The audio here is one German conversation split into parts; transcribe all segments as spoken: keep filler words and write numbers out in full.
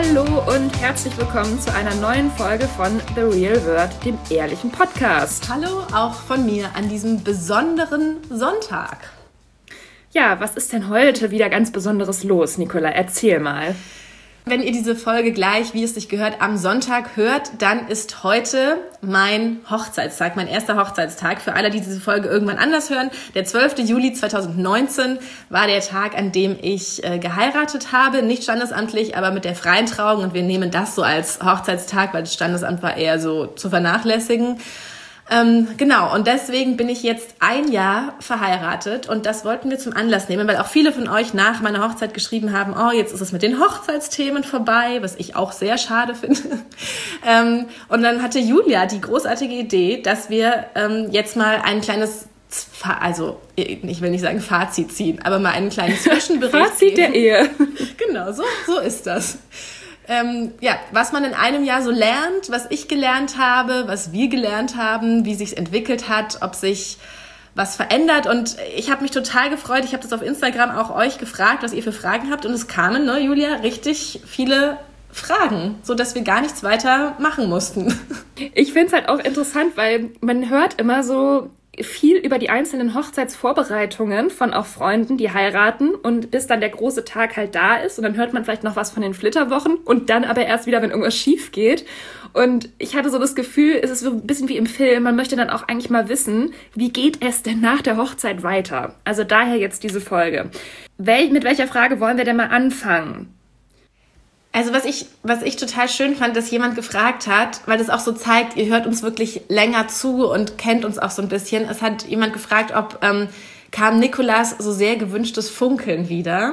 Hallo und herzlich willkommen zu einer neuen Folge von The Real Word, dem ehrlichen Podcast. Hallo auch von mir an diesem besonderen Sonntag. Ja, was ist denn heute wieder ganz Besonderes los, Nicola? Erzähl mal. Wenn ihr diese Folge gleich, wie es sich gehört, am Sonntag hört, dann ist heute mein Hochzeitstag, mein erster Hochzeitstag. Für alle, die diese Folge irgendwann anders hören, der zwölfte Juli zweitausendneunzehn war der Tag, an dem ich äh, geheiratet habe. Nicht standesamtlich, aber mit der freien Trauung. Und wir nehmen das so als Hochzeitstag, weil das Standesamt war eher so zu vernachlässigen. Ähm, genau, und deswegen bin ich jetzt ein Jahr verheiratet und das wollten wir zum Anlass nehmen, weil auch viele von euch nach meiner Hochzeit geschrieben haben, oh, jetzt ist es mit den Hochzeitsthemen vorbei, was ich auch sehr schade finde. ähm, und dann hatte Julia die großartige Idee, dass wir ähm, jetzt mal ein kleines, also ich will nicht sagen Fazit ziehen, aber mal einen kleinen Zwischenbericht Fazit geben. der Ehe. Genau, so, so ist das. Ähm, ja, was man in einem Jahr so lernt, was ich gelernt habe, was wir gelernt haben, wie sich's entwickelt hat, ob sich was verändert. Und ich habe mich total gefreut. Ich habe das auf Instagram auch euch gefragt, was ihr für Fragen habt. Und es kamen, ne, Julia, richtig viele Fragen, so dass wir gar nichts weiter machen mussten. Ich finde es halt auch interessant, weil man hört immer so viel über die einzelnen Hochzeitsvorbereitungen von auch Freunden, die heiraten und bis dann der große Tag halt da ist und dann hört man vielleicht noch was von den Flitterwochen und dann aber erst wieder, wenn irgendwas schief geht. Und ich hatte so das Gefühl, es ist so ein bisschen wie im Film, man möchte dann auch eigentlich mal wissen, wie geht es denn nach der Hochzeit weiter? Also daher jetzt diese Folge. Wel- mit welcher Frage wollen wir denn mal anfangen? Also was ich, was ich total schön fand, dass jemand gefragt hat, weil das auch so zeigt, ihr hört uns wirklich länger zu und kennt uns auch so ein bisschen. Es hat jemand gefragt, ob ähm, kam Nikolas so sehr gewünschtes Funkeln wieder.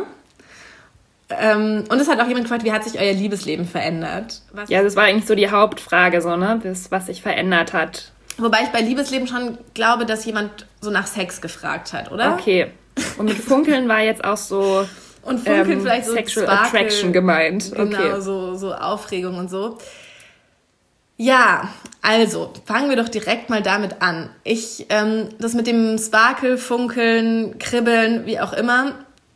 Ähm, und es hat auch jemand gefragt, wie hat sich euer Liebesleben verändert? Was ja, das war eigentlich so die Hauptfrage, so, ne? Das, was sich verändert hat. Wobei ich bei Liebesleben schon glaube, dass jemand so nach Sex gefragt hat, oder? Okay. Und mit Funkeln war jetzt auch so... Und Funkeln ähm, vielleicht so Sexual Sparkle, Attraction gemeint. Genau, okay. so, so Aufregung und so. Ja, also fangen wir doch direkt mal damit an. Ich, ähm, das mit dem Sparkle, Funkeln, Kribbeln, wie auch immer,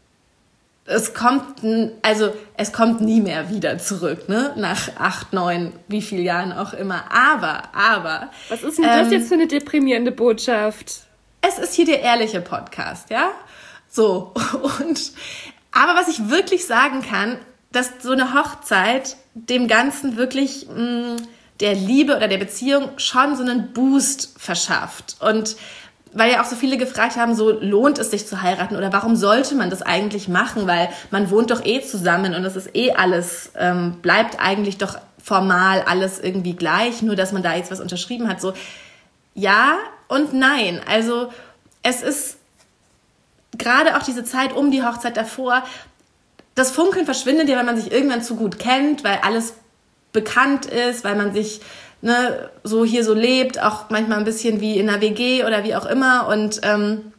es kommt, also es kommt nie mehr wieder zurück, ne? Nach acht, neun, wie viel Jahren auch immer. Aber, aber. Was ist denn das ähm, jetzt für eine deprimierende Botschaft? Es ist hier der ehrliche Podcast, ja? So, und aber was ich wirklich sagen kann, dass so eine Hochzeit dem Ganzen wirklich mh, der Liebe oder der Beziehung schon so einen Boost verschafft. Und weil ja auch so viele gefragt haben, so lohnt es sich zu heiraten oder warum sollte man das eigentlich machen, weil man wohnt doch eh zusammen und es ist eh alles, ähm, bleibt eigentlich doch formal alles irgendwie gleich, nur dass man da jetzt was unterschrieben hat. So ja und nein. Also es ist gerade auch diese Zeit um die Hochzeit davor, das Funkeln verschwindet ja, weil man sich irgendwann zu gut kennt, weil alles bekannt ist, weil man sich ne, so hier so lebt, auch manchmal ein bisschen wie in einer W G oder wie auch immer. Und ähm,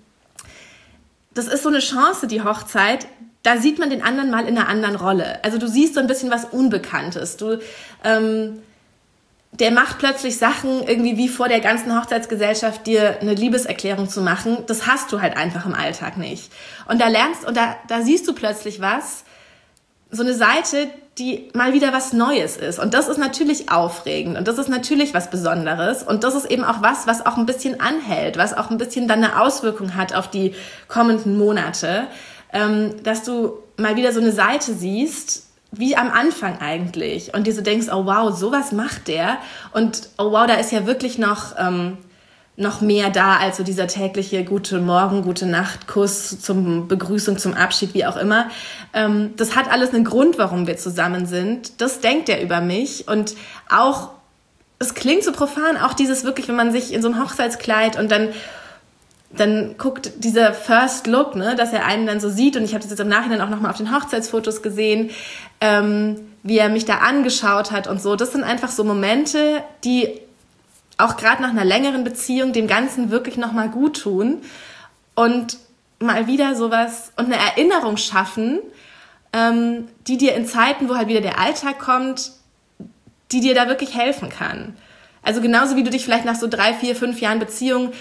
das ist so eine Chance, die Hochzeit. Da sieht man den anderen mal in einer anderen Rolle. Also du siehst so ein bisschen was Unbekanntes. Du ähm, der macht plötzlich Sachen irgendwie wie vor der ganzen Hochzeitsgesellschaft dir eine Liebeserklärung zu machen. Das hast du halt einfach im Alltag nicht. Und da lernst und da, da siehst du plötzlich was, so eine Seite, die mal wieder was Neues ist. Und das ist natürlich aufregend und das ist natürlich was Besonderes. Und das ist eben auch was, was auch ein bisschen anhält, was auch ein bisschen dann eine Auswirkung hat auf die kommenden Monate, ähm, dass du mal wieder so eine Seite siehst, wie am Anfang eigentlich. Und dir so denkst, oh wow, sowas macht der. Und oh wow, da ist ja wirklich noch, ähm, noch mehr da als so dieser tägliche gute Morgen, gute Nacht, Kuss zum Begrüßung, zum Abschied, wie auch immer. Ähm, das hat alles einen Grund, warum wir zusammen sind. Das denkt er über mich. Und auch, es klingt so profan, auch dieses wirklich, wenn man sich in so einem Hochzeitskleid und dann dann guckt dieser First Look, ne, dass er einen dann so sieht, und ich habe das jetzt im Nachhinein auch nochmal auf den Hochzeitsfotos gesehen, ähm, wie er mich da angeschaut hat und so. Das sind einfach so Momente, die auch gerade nach einer längeren Beziehung dem Ganzen wirklich nochmal gut tun und mal wieder sowas und eine Erinnerung schaffen, ähm, die dir in Zeiten, wo halt wieder der Alltag kommt, die dir da wirklich helfen kann. Also genauso wie du dich vielleicht nach so drei, vier, fünf Jahren Beziehung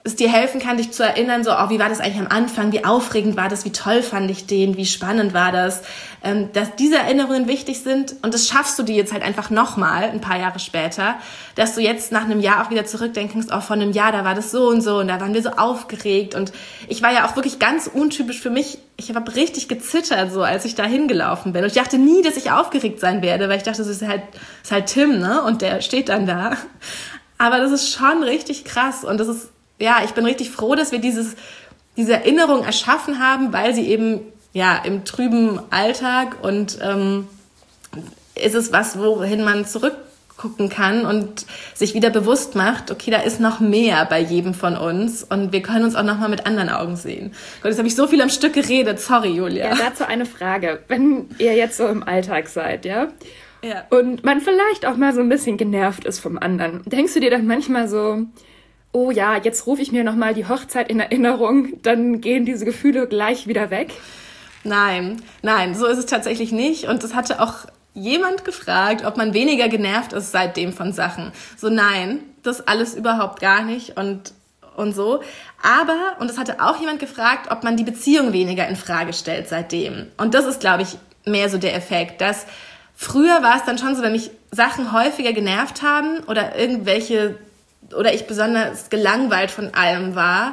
es dir helfen kann, dich zu erinnern, so, oh, wie war das eigentlich am Anfang, wie aufregend war das, wie toll fand ich den, wie spannend war das, ähm, dass diese Erinnerungen wichtig sind und das schaffst du dir jetzt halt einfach nochmal, ein paar Jahre später, dass du jetzt nach einem Jahr auch wieder zurückdenkst, oh, vor einem Jahr, da war das so und so und da waren wir so aufgeregt und ich war ja auch wirklich ganz untypisch für mich, ich habe richtig gezittert, so, als ich da hingelaufen bin und ich dachte nie, dass ich aufgeregt sein werde, weil ich dachte, das ist halt, das ist halt Tim, ne, und der steht dann da, aber das ist schon richtig krass und das ist, ja, ich bin richtig froh, dass wir dieses, diese Erinnerung erschaffen haben, weil sie eben, ja, im trüben Alltag und ähm, ist es was, wohin man zurückgucken kann und sich wieder bewusst macht, okay, da ist noch mehr bei jedem von uns und wir können uns auch noch mal mit anderen Augen sehen. Gott, jetzt habe ich so viel am Stück geredet, sorry, Julia. Ja, dazu eine Frage. Wenn ihr jetzt so im Alltag seid, ja? Ja. Und man vielleicht auch mal so ein bisschen genervt ist vom anderen, denkst du dir dann manchmal so, oh ja, jetzt rufe ich mir nochmal die Hochzeit in Erinnerung, dann gehen diese Gefühle gleich wieder weg? Nein, nein, so ist es tatsächlich nicht. Und es hatte auch jemand gefragt, ob man weniger genervt ist seitdem von Sachen. So nein, das alles überhaupt gar nicht und, und so. Aber, und es hatte auch jemand gefragt, ob man die Beziehung weniger in Frage stellt seitdem. Und das ist, glaube ich, mehr so der Effekt, dass früher war es dann schon so, wenn mich Sachen häufiger genervt haben oder irgendwelche oder ich besonders gelangweilt von allem war,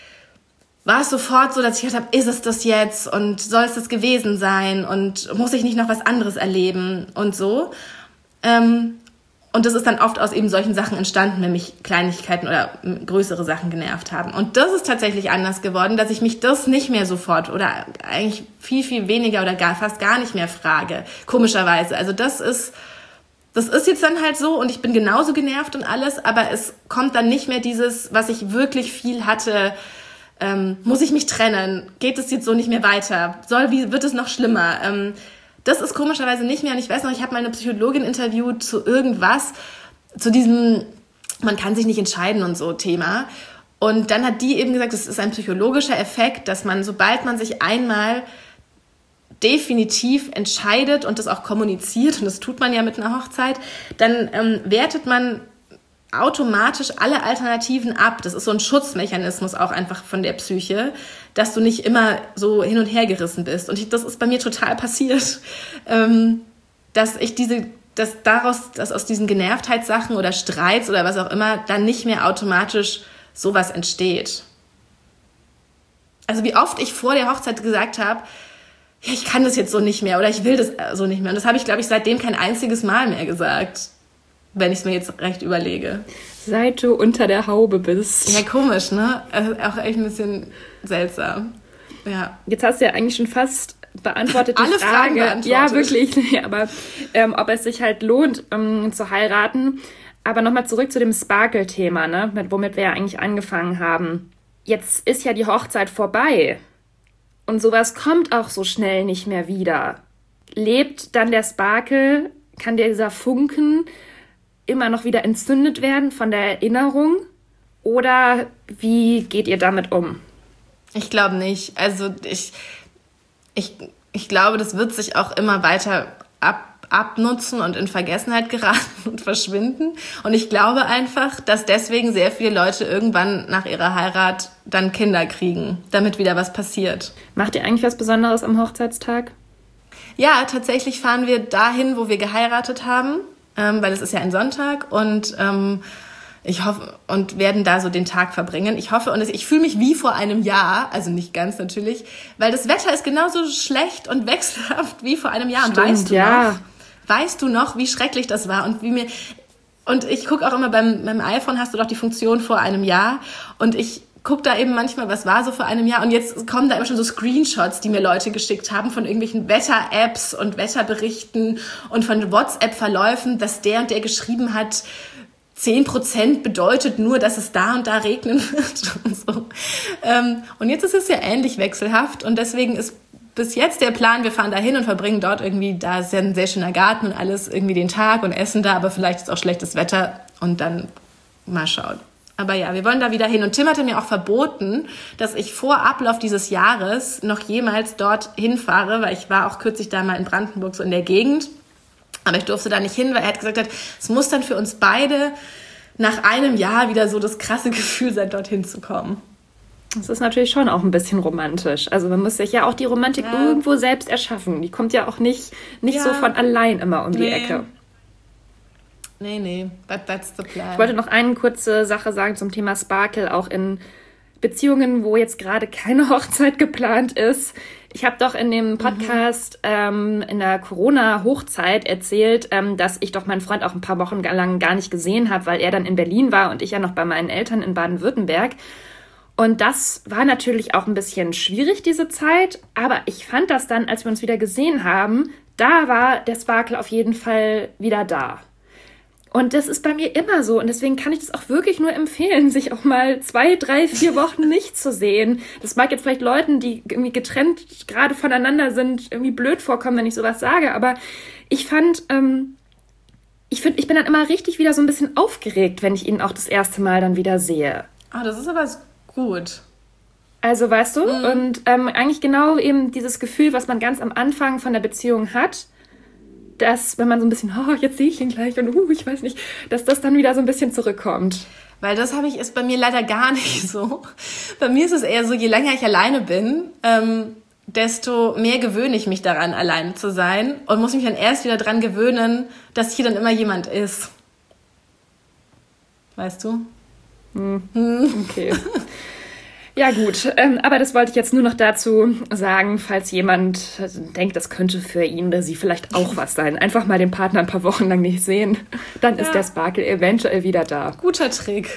war es sofort so, dass ich gedacht habe, ist es das jetzt und soll es das gewesen sein und muss ich nicht noch was anderes erleben und so. Ähm, und das ist dann oft aus eben solchen Sachen entstanden, wenn mich Kleinigkeiten oder größere Sachen genervt haben. Und das ist tatsächlich anders geworden, dass ich mich das nicht mehr sofort oder eigentlich viel, viel weniger oder gar fast gar nicht mehr frage, komischerweise. Also das ist... Das ist jetzt dann halt so und ich bin genauso genervt und alles, aber es kommt dann nicht mehr dieses, was ich wirklich viel hatte, ähm, muss ich mich trennen, geht es jetzt so nicht mehr weiter, soll, wie wird es noch schlimmer? Ähm, das ist komischerweise nicht mehr und ich weiß noch, ich habe mal eine Psychologin interviewt zu irgendwas, zu diesem, man kann sich nicht entscheiden und so Thema und dann hat die eben gesagt, es ist ein psychologischer Effekt, dass man, sobald man sich einmal definitiv entscheidet und das auch kommuniziert, und das tut man ja mit einer Hochzeit, dann ähm, wertet man automatisch alle Alternativen ab. Das ist so ein Schutzmechanismus auch einfach von der Psyche, dass du nicht immer so hin und her gerissen bist. Und ich, das ist bei mir total passiert, ähm, dass ich diese, dass daraus, dass aus diesen Genervtheitssachen oder Streits oder was auch immer, dann nicht mehr automatisch sowas entsteht. Also wie oft ich vor der Hochzeit gesagt habe, ja, ich kann das jetzt so nicht mehr oder ich will das so nicht mehr. Und das habe ich, glaube ich, seitdem kein einziges Mal mehr gesagt, wenn ich es mir jetzt recht überlege. Seit du unter der Haube bist. Ja, komisch, ne? Also auch echt ein bisschen seltsam. Ja. Jetzt hast du ja eigentlich schon fast beantwortet die Alle Frage. Fragen beantwortet. Ja, wirklich. Ja, aber ähm, ob es sich halt lohnt, ähm, zu heiraten. Aber nochmal zurück zu dem Sparkle-Thema, ne? Mit, womit wir ja eigentlich angefangen haben. Jetzt ist ja die Hochzeit vorbei. Und sowas kommt auch so schnell nicht mehr wieder. Lebt dann der Sparkle, kann dieser Funken immer noch wieder entzündet werden von der Erinnerung? Oder wie geht ihr damit um? Ich glaube nicht. Also ich, ich, ich glaube, das wird sich auch immer weiter ab, abnutzen und in Vergessenheit geraten und verschwinden. Und ich glaube einfach, dass deswegen sehr viele Leute irgendwann nach ihrer Heirat dann Kinder kriegen, damit wieder was passiert. Macht ihr eigentlich was Besonderes am Hochzeitstag? Ja, tatsächlich fahren wir dahin, wo wir geheiratet haben, ähm, weil es ist ja ein Sonntag und ähm, ich hoffe und werden da so den Tag verbringen. Ich hoffe und ich fühle mich wie vor einem Jahr, also nicht ganz natürlich, weil das Wetter ist genauso schlecht und wechselhaft wie vor einem Jahr. Stimmt, und weißt du ja. noch? Weißt du noch, wie schrecklich das war und wie mir und ich gucke auch immer beim, beim iPhone hast du doch die Funktion vor einem Jahr und ich guck da eben manchmal, was war so vor einem Jahr und jetzt kommen da immer schon so Screenshots, die mir Leute geschickt haben von irgendwelchen Wetter-Apps und Wetterberichten und von WhatsApp-Verläufen, dass der und der geschrieben hat, zehn Prozent bedeutet nur, dass es da und da regnen wird und so. Und jetzt ist es ja ähnlich wechselhaft und deswegen ist bis jetzt der Plan, wir fahren da hin und verbringen dort irgendwie, da ist ja ein sehr schöner Garten und alles, irgendwie den Tag und essen da, aber vielleicht ist auch schlechtes Wetter und dann mal schauen. Aber ja, wir wollen da wieder hin. Und Tim hatte mir auch verboten, dass ich vor Ablauf dieses Jahres noch jemals dort hinfahre, weil ich war auch kürzlich da mal in Brandenburg so in der Gegend. Aber ich durfte da nicht hin, weil er hat gesagt, es muss dann für uns beide nach einem Jahr wieder so das krasse Gefühl sein, dorthin zu kommen. Das ist natürlich schon auch ein bisschen romantisch. Also man muss sich ja auch die Romantik ja. irgendwo selbst erschaffen. Die kommt ja auch nicht, nicht ja. so von allein immer um die nee. Ecke. Nee, nee, but that's the plan. Ich wollte noch eine kurze Sache sagen zum Thema Sparkle, auch in Beziehungen, wo jetzt gerade keine Hochzeit geplant ist. Ich habe doch in dem Podcast mhm. ähm, in der Corona-Hochzeit erzählt, ähm, dass ich doch meinen Freund auch ein paar Wochen lang gar nicht gesehen habe, weil er dann in Berlin war und ich ja noch bei meinen Eltern in Baden-Württemberg. Und das war natürlich auch ein bisschen schwierig, diese Zeit. Aber ich fand das dann, als wir uns wieder gesehen haben, da war der Sparkle auf jeden Fall wieder da. Und das ist bei mir immer so. Und deswegen kann ich das auch wirklich nur empfehlen, sich auch mal zwei, drei, vier Wochen nicht zu sehen. Das mag jetzt vielleicht Leuten, die irgendwie getrennt gerade voneinander sind, irgendwie blöd vorkommen, wenn ich sowas sage. Aber ich fand, ähm, ich finde, ich bin dann immer richtig wieder so ein bisschen aufgeregt, wenn ich ihn auch das erste Mal dann wieder sehe. Ah, das ist aber gut. Also, weißt du, mhm. und ähm, eigentlich genau eben dieses Gefühl, was man ganz am Anfang von der Beziehung hat, dass, wenn man so ein bisschen, oh, jetzt sehe ich ihn gleich und uh, ich weiß nicht, dass das dann wieder so ein bisschen zurückkommt. Weil das habe ich, ist bei mir leider gar nicht so. Bei mir ist es eher so, je länger ich alleine bin, ähm, desto mehr gewöhne ich mich daran, alleine zu sein und muss mich dann erst wieder daran gewöhnen, dass hier dann immer jemand ist. Weißt du? Hm. Hm. Okay. Ja gut, ähm, aber das wollte ich jetzt nur noch dazu sagen, falls jemand denkt, das könnte für ihn oder sie vielleicht auch was sein. Einfach mal den Partner ein paar Wochen lang nicht sehen, dann ja. ist der Sparkle eventuell wieder da. Guter Trick.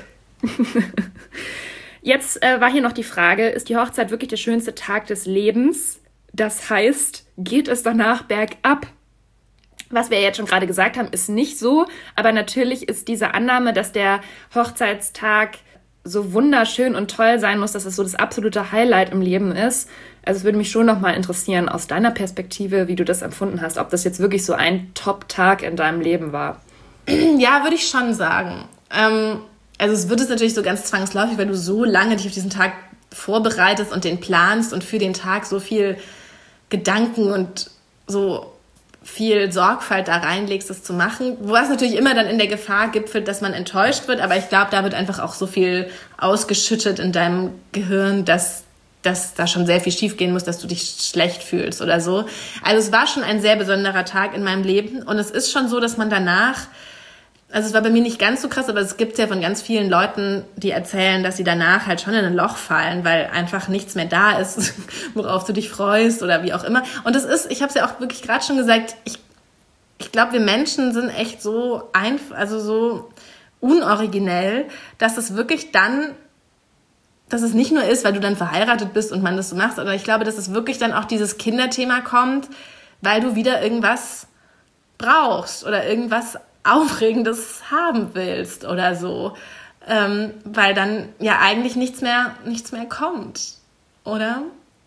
Jetzt äh, war hier noch die Frage, ist die Hochzeit wirklich der schönste Tag des Lebens? Das heißt, geht es danach bergab? Was wir jetzt schon gerade gesagt haben, ist nicht so, aber natürlich ist diese Annahme, dass der Hochzeitstag so wunderschön und toll sein muss, dass es so das absolute Highlight im Leben ist. Also es würde mich schon nochmal interessieren, aus deiner Perspektive, wie du das empfunden hast, ob das jetzt wirklich so ein Top-Tag in deinem Leben war. Ja, würde ich schon sagen. Ähm, also es wird es natürlich so ganz zwangsläufig, weil du so lange dich auf diesen Tag vorbereitest und den planst und für den Tag so viel Gedanken und so viel Sorgfalt da reinlegst, das zu machen, was natürlich immer dann in der Gefahr gipfelt, dass man enttäuscht wird, aber ich glaube, da wird einfach auch so viel ausgeschüttet in deinem Gehirn, dass, dass da schon sehr viel schiefgehen muss, dass du dich schlecht fühlst oder so. Also es war schon ein sehr besonderer Tag in meinem Leben und es ist schon so, dass man danach, also es war bei mir nicht ganz so krass, aber es gibt ja von ganz vielen Leuten, die erzählen, dass sie danach halt schon in ein Loch fallen, weil einfach nichts mehr da ist, worauf du dich freust oder wie auch immer. Und das ist, ich habe es ja auch wirklich gerade schon gesagt, ich, ich glaube, wir Menschen sind echt so einfach, also so unoriginell, dass es wirklich dann, dass es nicht nur ist, weil du dann verheiratet bist und man das so macht, aber ich glaube, dass es wirklich dann auch dieses Kinderthema kommt, weil du wieder irgendwas brauchst oder irgendwas Aufregendes haben willst oder so, ähm, weil dann ja eigentlich nichts mehr, nichts mehr kommt, oder?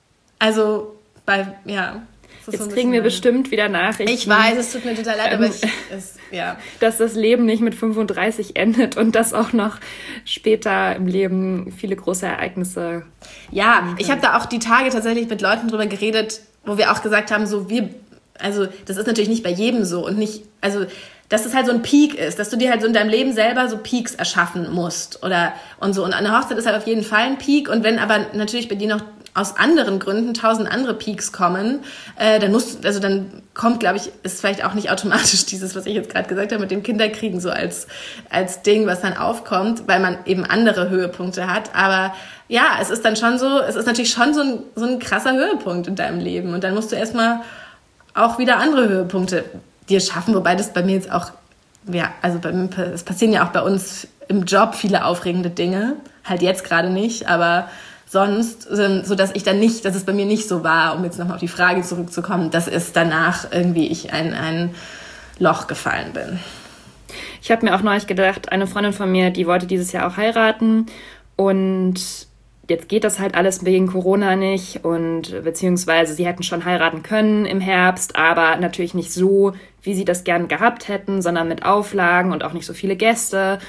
Also bei, ja. Jetzt so kriegen wir bestimmt wieder Nachrichten. Ich weiß, es tut mir total leid, ähm, aber ich, es, ja. dass das Leben nicht mit fünfunddreißig endet und dass auch noch später im Leben viele große Ereignisse. Ja, ich habe da auch die Tage tatsächlich mit Leuten drüber geredet, wo wir auch gesagt haben, so wir, also das ist natürlich nicht bei jedem so und nicht, also dass es halt so ein Peak ist, dass du dir halt so in deinem Leben selber so Peaks erschaffen musst oder und so. Und eine Hochzeit ist halt auf jeden Fall ein Peak. Und wenn aber natürlich bei dir noch aus anderen Gründen tausend andere Peaks kommen, äh, dann musst also dann kommt, glaube ich, ist vielleicht auch nicht automatisch dieses, was ich jetzt gerade gesagt habe, mit dem Kinderkriegen so als, als Ding, was dann aufkommt, weil man eben andere Höhepunkte hat. Aber ja, es ist dann schon so, es ist natürlich schon so ein, so ein krasser Höhepunkt in deinem Leben. Und dann musst du erstmal auch wieder andere Höhepunkte dir schaffen, wobei das bei mir jetzt auch, ja, also bei mir, es passieren ja auch bei uns im Job viele aufregende Dinge, halt jetzt gerade nicht, aber sonst, so dass ich dann nicht, dass es bei mir nicht so war, um jetzt nochmal auf die Frage zurückzukommen, dass es danach irgendwie ich ein, ein Loch gefallen bin. Ich habe mir auch neulich gedacht, eine Freundin von mir, die wollte dieses Jahr auch heiraten und jetzt geht das halt alles wegen Corona nicht und beziehungsweise sie hätten schon heiraten können im Herbst, aber natürlich nicht so, wie sie das gern gehabt hätten, sondern mit Auflagen und auch nicht so viele Gäste.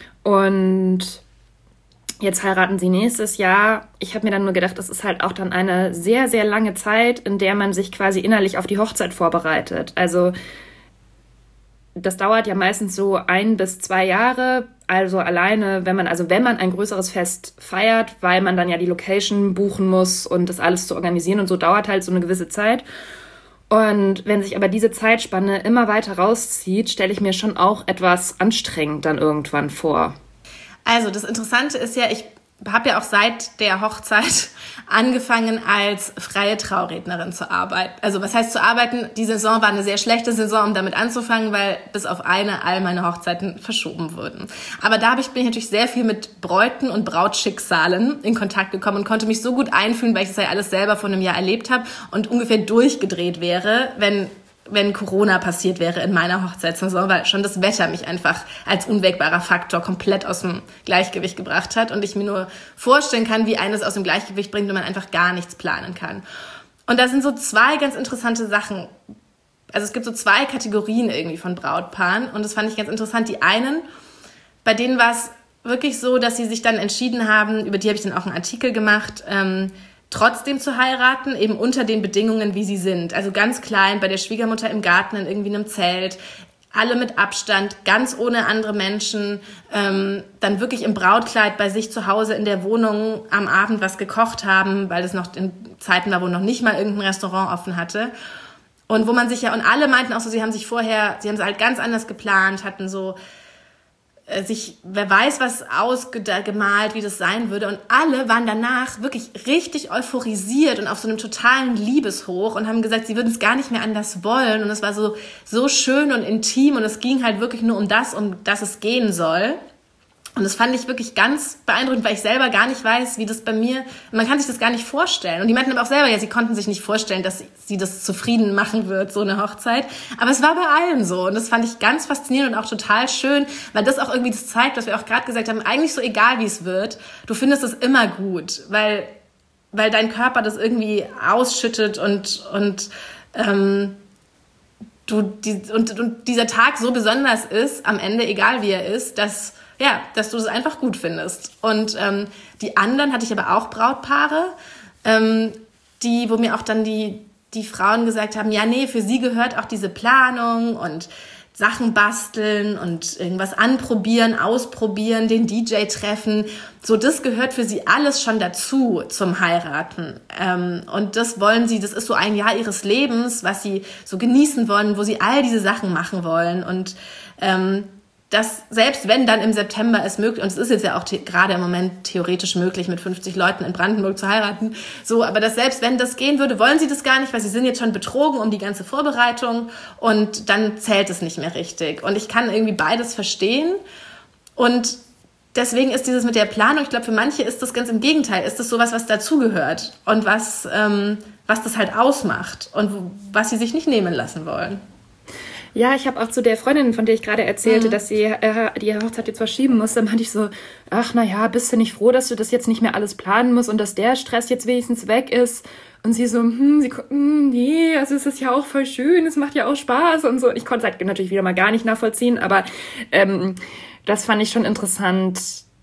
Und jetzt heiraten sie nächstes Jahr. Ich habe mir dann nur gedacht, das ist halt auch dann eine sehr, sehr lange Zeit, in der man sich quasi innerlich auf die Hochzeit vorbereitet. Also das dauert ja meistens so ein bis zwei Jahre, Also alleine, wenn man, also wenn man ein größeres Fest feiert, weil man dann ja die Location buchen muss und das alles zu organisieren und so dauert halt so eine gewisse Zeit. Und wenn sich aber diese Zeitspanne immer weiter rauszieht, stelle ich mir schon auch etwas anstrengend dann irgendwann vor. Also das Interessante ist ja, ich habe ja auch seit der Hochzeit angefangen, als freie Traurednerin zu arbeiten. Also was heißt zu arbeiten? Die Saison war eine sehr schlechte Saison, um damit anzufangen, weil bis auf eine all meine Hochzeiten verschoben wurden. Aber da bin ich natürlich sehr viel mit Bräuten und Brautschicksalen in Kontakt gekommen und konnte mich so gut einfühlen, weil ich das ja alles selber vor einem Jahr erlebt habe und ungefähr durchgedreht wäre, wenn wenn Corona passiert wäre in meiner Hochzeitssaison, weil schon das Wetter mich einfach als unwägbarer Faktor komplett aus dem Gleichgewicht gebracht hat und ich mir nur vorstellen kann, wie eines aus dem Gleichgewicht bringt, wenn man einfach gar nichts planen kann. Und da sind so zwei ganz interessante Sachen. Also es gibt so zwei Kategorien irgendwie von Brautpaaren und das fand ich ganz interessant. Die einen, bei denen war es wirklich so, dass sie sich dann entschieden haben, über die habe ich dann auch einen Artikel gemacht, ähm, trotzdem zu heiraten, eben unter den Bedingungen, wie sie sind. Also ganz klein, bei der Schwiegermutter im Garten, in irgendwie einem Zelt, alle mit Abstand, ganz ohne andere Menschen, ähm, dann wirklich im Brautkleid bei sich zu Hause in der Wohnung am Abend was gekocht haben, weil es noch in Zeiten war, wo noch nicht mal irgendein Restaurant offen hatte. Und wo man sich ja, und alle meinten auch so, sie haben sich vorher, sie haben es halt ganz anders geplant, hatten so sich, wer weiß was ausgemalt, wie das sein würde. Und alle waren danach wirklich richtig euphorisiert und auf so einem totalen Liebeshoch und haben gesagt, sie würden es gar nicht mehr anders wollen. Und es war so, so schön und intim und es ging halt wirklich nur um das, um das es gehen soll. Und das fand ich wirklich ganz beeindruckend, weil ich selber gar nicht weiß, wie das bei mir, man kann sich das gar nicht vorstellen. Und die meinten aber auch selber, ja, sie konnten sich nicht vorstellen, dass sie das zufrieden machen wird, so eine Hochzeit. Aber es war bei allen so. Und das fand ich ganz faszinierend und auch total schön, weil das auch irgendwie das zeigt, was wir auch gerade gesagt haben, eigentlich so egal, wie es wird, du findest es immer gut, weil, weil dein Körper das irgendwie ausschüttet und, und, ähm, du, die, und, und dieser Tag so besonders ist, am Ende, egal wie er ist, dass, ja, dass du es einfach gut findest. Und ähm, die anderen hatte ich aber auch Brautpaare, ähm, die, wo mir auch dann die, die Frauen gesagt haben, ja, nee, für sie gehört auch diese Planung und Sachen basteln und irgendwas anprobieren, ausprobieren, den D J treffen. So, das gehört für sie alles schon dazu zum Heiraten. Ähm, und das wollen sie, das ist so ein Jahr ihres Lebens, was sie so genießen wollen, wo sie all diese Sachen machen wollen. Und ähm, dass selbst wenn dann im September es möglich, und es ist jetzt ja auch the- gerade im Moment theoretisch möglich, mit fünfzig Leuten in Brandenburg zu heiraten, so, aber dass selbst wenn das gehen würde, wollen sie das gar nicht, weil sie sind jetzt schon betrogen um die ganze Vorbereitung und dann zählt es nicht mehr richtig. Und ich kann irgendwie beides verstehen und deswegen ist dieses mit der Planung, ich glaube, für manche ist das ganz im Gegenteil, ist das sowas, was dazugehört und was, ähm, was das halt ausmacht und wo, was sie sich nicht nehmen lassen wollen. Ja, ich habe auch zu der Freundin, von der ich gerade erzählte, mhm. dass sie äh, die Hochzeit jetzt verschieben musste, meinte ich so, ach na ja, bist du nicht froh, dass du das jetzt nicht mehr alles planen musst und dass der Stress jetzt wenigstens weg ist? Und sie so, hm, sie, hm, nee, also es ist ja auch voll schön, es macht ja auch Spaß und so. Und ich konnte es halt natürlich wieder mal gar nicht nachvollziehen, aber ähm, das fand ich schon interessant.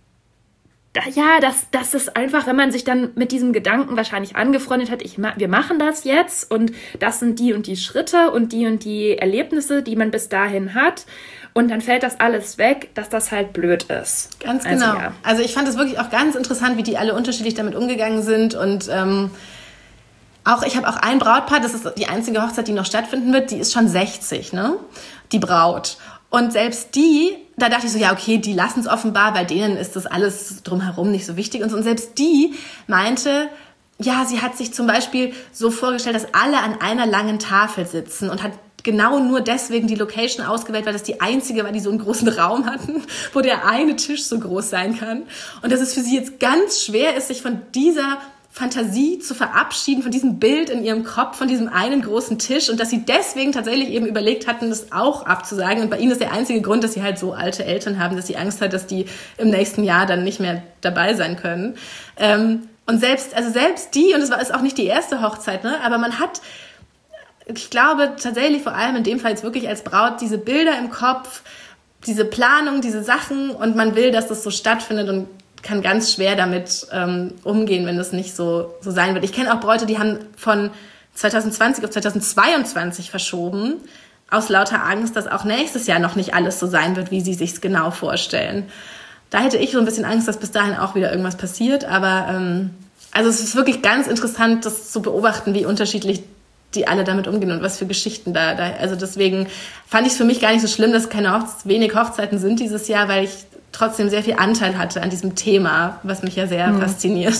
Ja, das, das ist einfach, wenn man sich dann mit diesem Gedanken wahrscheinlich angefreundet hat, ich, wir machen das jetzt und das sind die und die Schritte und die und die Erlebnisse, die man bis dahin hat und dann fällt das alles weg, dass das halt blöd ist. Ganz genau. Also, ja. Also ich fand es wirklich auch ganz interessant, wie die alle unterschiedlich damit umgegangen sind und ähm, auch, ich habe auch ein Brautpaar, das ist die einzige Hochzeit, die noch stattfinden wird, die ist schon sechzig, ne? Die Braut. Und selbst die, da dachte ich so, ja, okay, die lassen es offenbar, bei denen ist das alles drumherum nicht so wichtig. Und, so. Und selbst die meinte, ja, sie hat sich zum Beispiel so vorgestellt, dass alle an einer langen Tafel sitzen und hat genau nur deswegen die Location ausgewählt, weil das die einzige war, die so einen großen Raum hatten, wo der eine Tisch so groß sein kann. Und dass es für sie jetzt ganz schwer ist, sich von dieser Fantasie zu verabschieden, von diesem Bild in ihrem Kopf, von diesem einen großen Tisch und dass sie deswegen tatsächlich eben überlegt hatten, das auch abzusagen. Und bei ihnen ist der einzige Grund, dass sie halt so alte Eltern haben, dass sie Angst hat, dass die im nächsten Jahr dann nicht mehr dabei sein können. Und selbst, also selbst die, und es war ist auch nicht die erste Hochzeit, ne, aber man hat, ich glaube tatsächlich vor allem in dem Fall jetzt wirklich als Braut diese Bilder im Kopf, diese Planung, diese Sachen und man will, dass das so stattfindet und kann ganz schwer damit ähm, umgehen, wenn das nicht so, so sein wird. Ich kenne auch Bräute, die haben von zwanzig zwanzig auf zwanzig zweiundzwanzig verschoben, aus lauter Angst, dass auch nächstes Jahr noch nicht alles so sein wird, wie sie sich's genau vorstellen. Da hätte ich so ein bisschen Angst, dass bis dahin auch wieder irgendwas passiert. Aber ähm, also es ist wirklich ganz interessant, das zu beobachten, wie unterschiedlich die alle damit umgehen und was für Geschichten da, da also deswegen fand ich es für mich gar nicht so schlimm, dass keine Hochze- wenig Hochzeiten sind dieses Jahr, weil ich trotzdem sehr viel Anteil hatte an diesem Thema, was mich ja sehr mhm. fasziniert.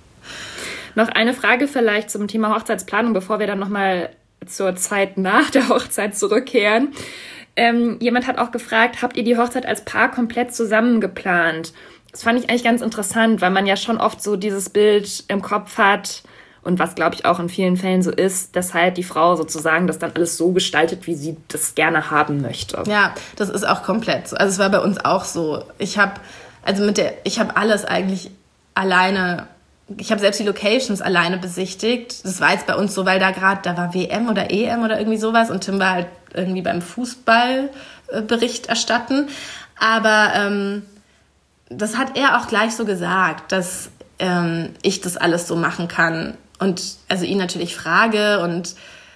Noch eine Frage vielleicht zum Thema Hochzeitsplanung, bevor wir dann nochmal zur Zeit nach der Hochzeit zurückkehren. Ähm, jemand hat auch gefragt, habt ihr die Hochzeit als Paar komplett zusammen geplant? Das fand ich eigentlich ganz interessant, weil man ja schon oft so dieses Bild im Kopf hat und was, glaube ich, auch in vielen Fällen so ist, dass halt die Frau sozusagen das dann alles so gestaltet, wie sie das gerne haben möchte. Ja, das ist auch komplett so. Also es war bei uns auch so. Ich habe also mit der, ich habe alles eigentlich alleine. Ich habe selbst die Locations alleine besichtigt. Das war jetzt bei uns so, weil da gerade, da war W M oder E M oder irgendwie sowas und Tim war halt irgendwie beim Fußballbericht erstatten. Aber ähm, das hat er auch gleich so gesagt, dass ähm, ich das alles so machen kann. Und also ihn natürlich frage und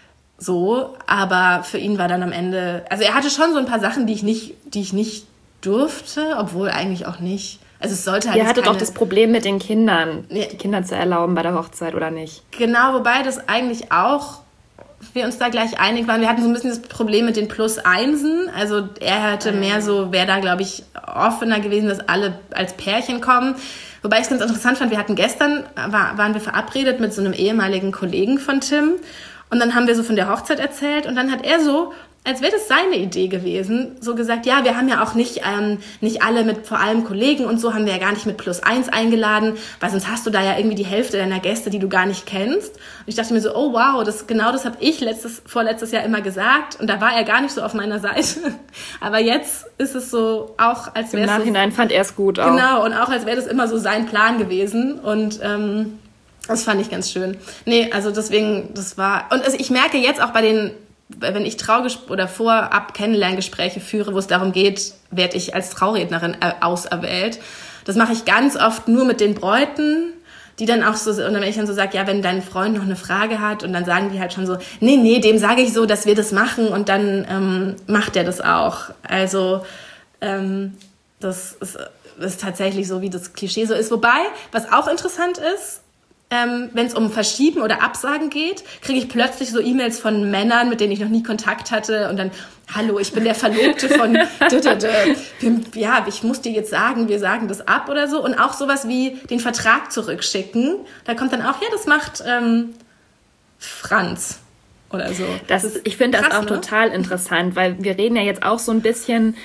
so, aber für ihn war dann am Ende, also er hatte schon so ein paar Sachen, die ich nicht, die ich nicht durfte, obwohl eigentlich auch nicht. Also es sollte halt. Ihr hattet keine... doch das Problem mit den Kindern, ja. die Kinder zu erlauben bei der Hochzeit, oder nicht? Genau, wobei das eigentlich auch, wir uns da gleich einig waren. Wir hatten so ein bisschen das Problem mit den Plus-Einsen. Also er hätte mhm. mehr so, wäre da, glaube ich, offener gewesen, dass alle als Pärchen kommen. Wobei ich es ganz interessant fand, wir hatten gestern, war, waren wir verabredet mit so einem ehemaligen Kollegen von Tim. Und dann haben wir so von der Hochzeit erzählt. Und dann hat er so, als wäre das seine Idee gewesen, so gesagt, ja, wir haben ja auch nicht ähm, nicht alle mit, vor allem Kollegen und so, haben wir ja gar nicht mit Plus eins eingeladen, weil sonst hast du da ja irgendwie die Hälfte deiner Gäste, die du gar nicht kennst. Und ich dachte mir so, oh wow, das genau das habe ich letztes vorletztes Jahr immer gesagt und da war er gar nicht so auf meiner Seite. Aber jetzt ist es so, auch als wäre es... Im Nachhinein so, fand er es gut auch. Genau, und auch als wäre das immer so sein Plan gewesen und... ähm, das fand ich ganz schön. Nee, also deswegen, das war... Und also ich merke jetzt auch bei den... wenn ich Traugesp- oder vorab Kennenlerngespräche führe, wo es darum geht, werde ich als Traurednerin auserwählt. Das mache ich ganz oft nur mit den Bräuten, die dann auch so, und dann wenn ich dann so sage, ja, wenn dein Freund noch eine Frage hat und dann sagen die halt schon so, nee, nee, dem sage ich so, dass wir das machen und dann ähm, macht er das auch. Also ähm, das ist, ist tatsächlich so, wie das Klischee so ist. Wobei, was auch interessant ist, Ähm, wenn es um Verschieben oder Absagen geht, kriege ich plötzlich so E-Mails von Männern, mit denen ich noch nie Kontakt hatte und dann, hallo, ich bin der Verlobte von ja, ich muss dir jetzt sagen, wir sagen das ab oder so und auch sowas wie den Vertrag zurückschicken, da kommt dann auch, ja, das macht ähm, Franz oder so. Das, das ist, ich finde das auch ne? total interessant, weil wir reden ja jetzt auch so ein bisschen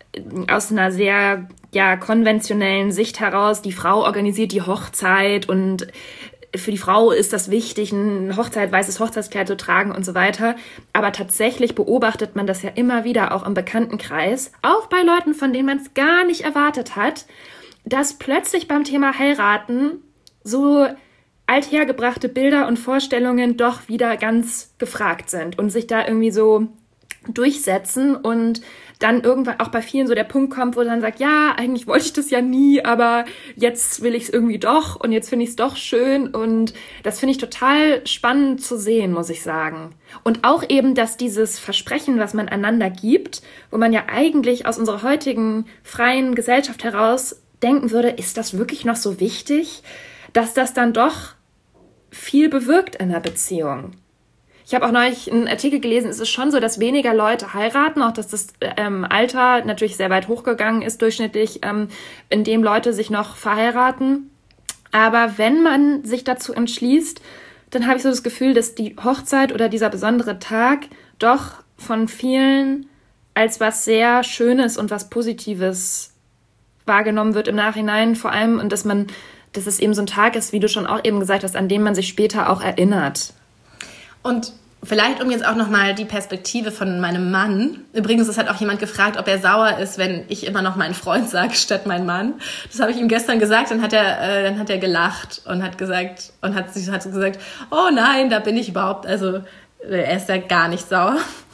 aus einer sehr ja konventionellen Sicht heraus, die Frau organisiert die Hochzeit und für die Frau ist das wichtig, ein Hochzeit, weißes Hochzeitskleid zu tragen und so weiter. Aber tatsächlich beobachtet man das ja immer wieder auch im Bekanntenkreis, auch bei Leuten, von denen man es gar nicht erwartet hat, dass plötzlich beim Thema Heiraten so althergebrachte Bilder und Vorstellungen doch wieder ganz gefragt sind und sich da irgendwie so durchsetzen und dann irgendwann auch bei vielen so der Punkt kommt, wo dann sagt, ja, eigentlich wollte ich das ja nie, aber jetzt will ich es irgendwie doch und jetzt finde ich es doch schön und das finde ich total spannend zu sehen, muss ich sagen. Und auch eben, dass dieses Versprechen, was man einander gibt, wo man ja eigentlich aus unserer heutigen freien Gesellschaft heraus denken würde, ist das wirklich noch so wichtig, dass das dann doch viel bewirkt in einer Beziehung. Ich habe auch neulich einen Artikel gelesen, es ist schon so, dass weniger Leute heiraten, auch dass das ähm, Alter natürlich sehr weit hochgegangen ist durchschnittlich, ähm, in dem Leute sich noch verheiraten. Aber wenn man sich dazu entschließt, dann habe ich so das Gefühl, dass die Hochzeit oder dieser besondere Tag doch von vielen als was sehr Schönes und was Positives wahrgenommen wird im Nachhinein. Vor allem, und dass man, dass es eben so ein Tag ist, wie du schon auch eben gesagt hast, an dem man sich später auch erinnert. Und vielleicht, um jetzt auch nochmal die Perspektive von meinem Mann. Übrigens, es hat auch jemand gefragt, ob er sauer ist, wenn ich immer noch meinen Freund sage statt mein Mann. Das habe ich ihm gestern gesagt, dann hat er, äh, dann hat er gelacht und hat gesagt, und hat, hat so gesagt, oh nein, da bin ich überhaupt, also er ist ja gar nicht sauer.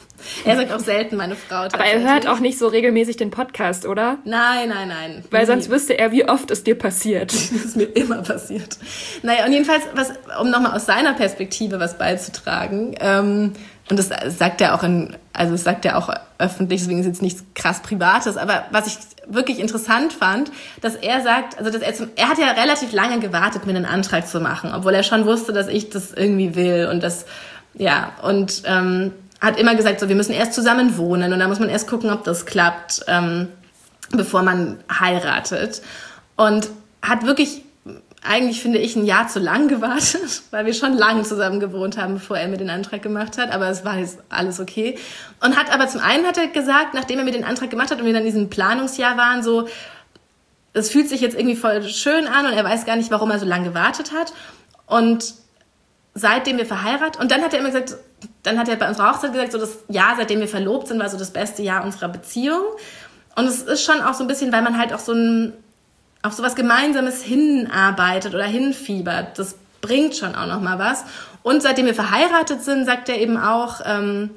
Er sagt auch selten meine Frau. Aber er hört auch nicht so regelmäßig den Podcast, oder? Nein, nein, nein. Weil nie. Sonst wüsste er, wie oft es dir passiert. Das ist mir immer passiert. Naja, und jedenfalls, was, um nochmal aus seiner Perspektive was beizutragen, ähm, und das sagt er auch in, also das sagt er auch öffentlich, deswegen ist jetzt nichts krass Privates, aber was ich wirklich interessant fand, dass er sagt, also dass er zum, er hat ja relativ lange gewartet, mir einen Antrag zu machen, obwohl er schon wusste, dass ich das irgendwie will und das, ja, und ähm, hat immer gesagt, so wir müssen erst zusammen wohnen und da muss man erst gucken, ob das klappt, ähm, bevor man heiratet. Und hat wirklich, eigentlich finde ich, ein Jahr zu lang gewartet, weil wir schon lange zusammen gewohnt haben, bevor er mir den Antrag gemacht hat. Aber es war jetzt alles okay. Und hat aber zum einen hat er gesagt, nachdem er mir den Antrag gemacht hat und wir dann in diesem Planungsjahr waren, so, es fühlt sich jetzt irgendwie voll schön an und er weiß gar nicht, warum er so lange gewartet hat. Und seitdem wir verheiratet, und dann hat er immer gesagt, dann hat er bei unserer Hochzeit gesagt, so das Jahr, seitdem wir verlobt sind, war so das beste Jahr unserer Beziehung. Und es ist schon auch so ein bisschen, weil man halt auch so ein, auf so was Gemeinsames hinarbeitet oder hinfiebert. Das bringt schon auch noch mal was. Und seitdem wir verheiratet sind, sagt er eben auch, ähm,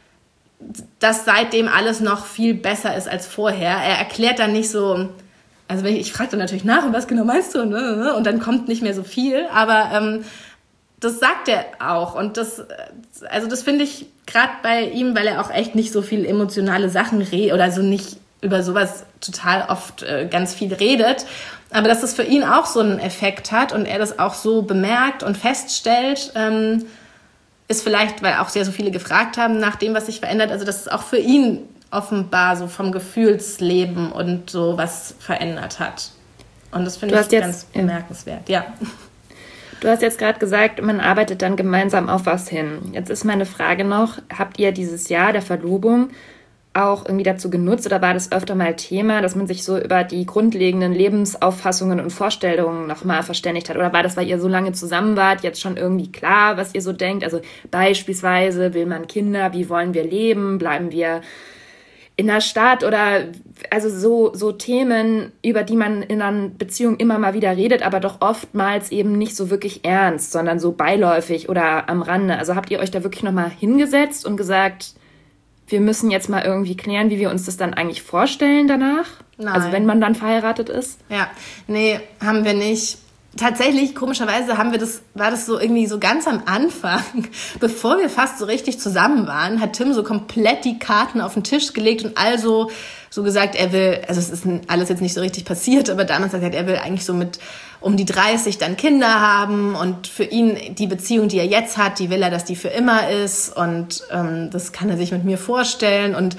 dass seitdem alles noch viel besser ist als vorher. Er erklärt dann nicht so, also wenn ich, ich frage dann natürlich nach, und was genau meinst du? Und dann kommt nicht mehr so viel, aber ähm, das sagt er auch. Und das, also das finde ich gerade bei ihm, weil er auch echt nicht so viel emotionale Sachen redet oder so nicht über sowas total oft äh, ganz viel redet, aber dass das für ihn auch so einen Effekt hat und er das auch so bemerkt und feststellt, ähm, ist vielleicht, weil auch sehr so viele gefragt haben nach dem, was sich verändert, also dass es auch für ihn offenbar so vom Gefühlsleben und so was verändert hat. Und das finde ich jetzt ganz bemerkenswert, ja. Du hast jetzt gerade gesagt, man arbeitet dann gemeinsam auf was hin. Jetzt ist meine Frage noch, habt ihr dieses Jahr der Verlobung auch irgendwie dazu genutzt oder war das öfter mal Thema, dass man sich so über die grundlegenden Lebensauffassungen und Vorstellungen nochmal verständigt hat? Oder war das, weil ihr so lange zusammen wart, jetzt schon irgendwie klar, was ihr so denkt? Also beispielsweise, will man Kinder, wie wollen wir leben, bleiben wir in der Stadt oder also so, so Themen, über die man in einer Beziehung immer mal wieder redet, aber doch oftmals eben nicht so wirklich ernst, sondern so beiläufig oder am Rande. Also habt ihr euch da wirklich nochmal hingesetzt und gesagt, wir müssen jetzt mal irgendwie klären, wie wir uns das dann eigentlich vorstellen danach? Nein. Also wenn man dann verheiratet ist? Ja, nee, haben wir nicht. Tatsächlich, komischerweise, haben wir das, war das so irgendwie so ganz am Anfang, bevor wir fast so richtig zusammen waren, hat Tim so komplett die Karten auf den Tisch gelegt und also so gesagt, er will, also es ist alles jetzt nicht so richtig passiert, aber damals hat er gesagt, er will eigentlich so mit um die dreißig dann Kinder haben und für ihn die Beziehung, die er jetzt hat, die will er, dass die für immer ist und ähm, das kann er sich mit mir vorstellen und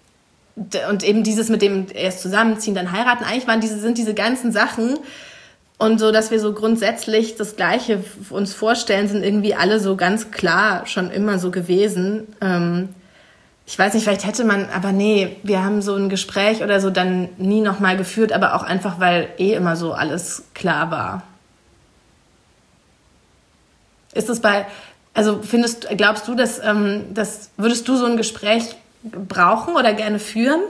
und eben dieses mit dem erst zusammenziehen, dann heiraten, eigentlich waren diese, sind diese ganzen Sachen und so, dass wir so grundsätzlich das Gleiche uns vorstellen, sind irgendwie alle so ganz klar schon immer so gewesen. Ähm, ich weiß nicht, vielleicht hätte man, aber nee, wir haben so ein Gespräch oder so dann nie nochmal geführt, aber auch einfach, weil eh immer so alles klar war. Ist es bei, also findest, glaubst du, dass, ähm, dass, würdest du so ein Gespräch brauchen oder gerne führen?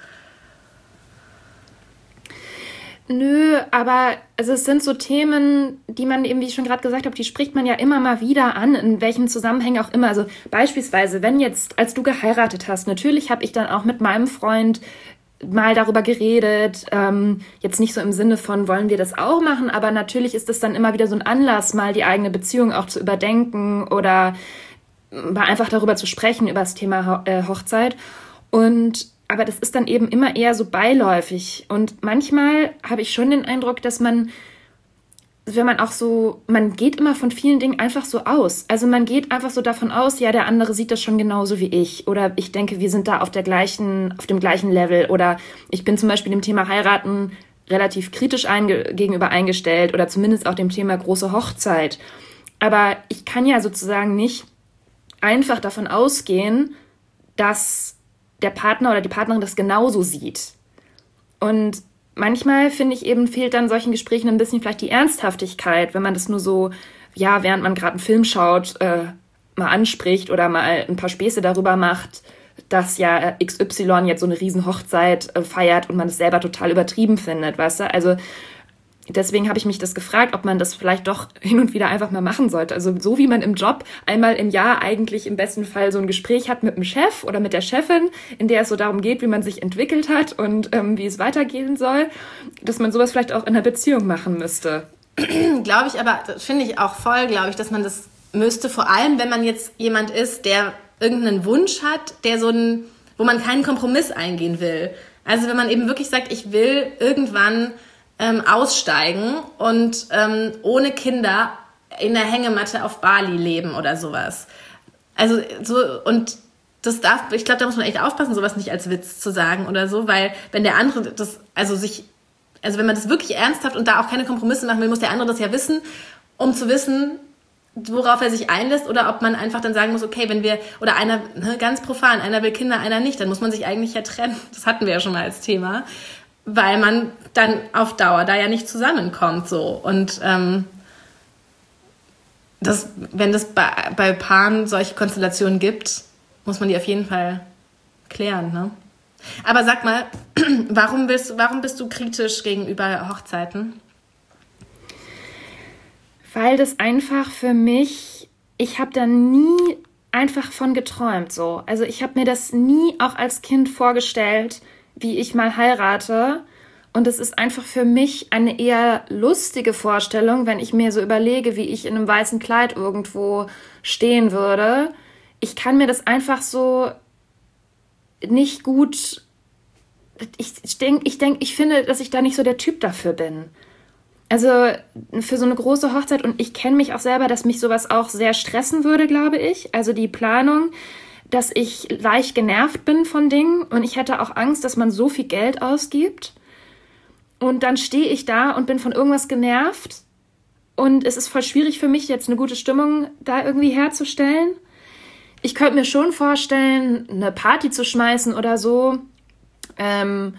Nö, aber also es sind so Themen, die man eben, wie ich schon gerade gesagt habe, die spricht man ja immer mal wieder an, in welchen Zusammenhängen auch immer. Also beispielsweise, wenn jetzt, als du geheiratet hast, natürlich habe ich dann auch mit meinem Freund mal darüber geredet, ähm, jetzt nicht so im Sinne von, wollen wir das auch machen, aber natürlich ist das dann immer wieder so ein Anlass, mal die eigene Beziehung auch zu überdenken oder mal einfach darüber zu sprechen, über das Thema Ho- äh, Hochzeit. Und aber das ist dann eben immer eher so beiläufig. Und manchmal habe ich schon den Eindruck, dass man, wenn man auch so, man geht immer von vielen Dingen einfach so aus. Also man geht einfach so davon aus, ja, der andere sieht das schon genauso wie ich. Oder ich denke, wir sind da auf der gleichen, auf dem gleichen Level. Oder ich bin zum Beispiel dem Thema Heiraten relativ kritisch einge- gegenüber eingestellt. Oder zumindest auch dem Thema große Hochzeit. Aber ich kann ja sozusagen nicht einfach davon ausgehen, dass der Partner oder die Partnerin das genauso sieht. Und manchmal, finde ich eben, fehlt dann solchen Gesprächen ein bisschen vielleicht die Ernsthaftigkeit, wenn man das nur so, ja, während man gerade einen Film schaut, äh, mal anspricht oder mal ein paar Späße darüber macht, dass ja X Y jetzt so eine riesen Hochzeit äh, feiert und man es selber total übertrieben findet, weißt du? Also deswegen habe ich mich das gefragt, ob man das vielleicht doch hin und wieder einfach mal machen sollte. Also so wie man im Job einmal im Jahr eigentlich im besten Fall so ein Gespräch hat mit dem Chef oder mit der Chefin, in der es so darum geht, wie man sich entwickelt hat und ähm, wie es weitergehen soll, dass man sowas vielleicht auch in einer Beziehung machen müsste. Glaube ich, aber das finde ich auch voll, glaube ich, dass man das müsste, vor allem wenn man jetzt jemand ist, der irgendeinen Wunsch hat, der so ein, wo man keinen Kompromiss eingehen will. Also wenn man eben wirklich sagt, ich will irgendwann ähm, aussteigen und ähm, ohne Kinder in der Hängematte auf Bali leben oder sowas. Also so, und das darf, ich glaube, da muss man echt aufpassen, sowas nicht als Witz zu sagen oder so, weil wenn der andere das, also sich, also wenn man das wirklich ernsthaft und da auch keine Kompromisse machen will, muss der andere das ja wissen, um zu wissen, worauf er sich einlässt, oder ob man einfach dann sagen muss, okay, wenn wir, oder einer, ne, ganz profan, einer will Kinder, einer nicht, dann muss man sich eigentlich ja trennen. Das hatten wir ja schon mal als Thema, weil man dann auf Dauer da ja nicht zusammenkommt, so. Und ähm, das, wenn es bei, bei Paaren solche Konstellationen gibt, muss man die auf jeden Fall klären, ne? Aber sag mal, warum bist, warum bist du kritisch gegenüber Hochzeiten? Weil das einfach für mich, ich habe da nie einfach von geträumt, so. Also ich habe mir das nie auch als Kind vorgestellt, wie ich mal heirate. Und es ist einfach für mich eine eher lustige Vorstellung, wenn ich mir so überlege, wie ich in einem weißen Kleid irgendwo stehen würde. Ich kann mir das einfach so nicht gut, ich denke, ich denke, ich finde, dass ich da nicht so der Typ dafür bin. Also für so eine große Hochzeit, und ich kenne mich auch selber, dass mich sowas auch sehr stressen würde, glaube ich. Also die Planung, dass ich leicht genervt bin von Dingen, und ich hätte auch Angst, dass man so viel Geld ausgibt. Und dann stehe ich da und bin von irgendwas genervt. Und es ist voll schwierig für mich, jetzt eine gute Stimmung da irgendwie herzustellen. Ich könnte mir schon vorstellen, eine Party zu schmeißen oder so. Ähm,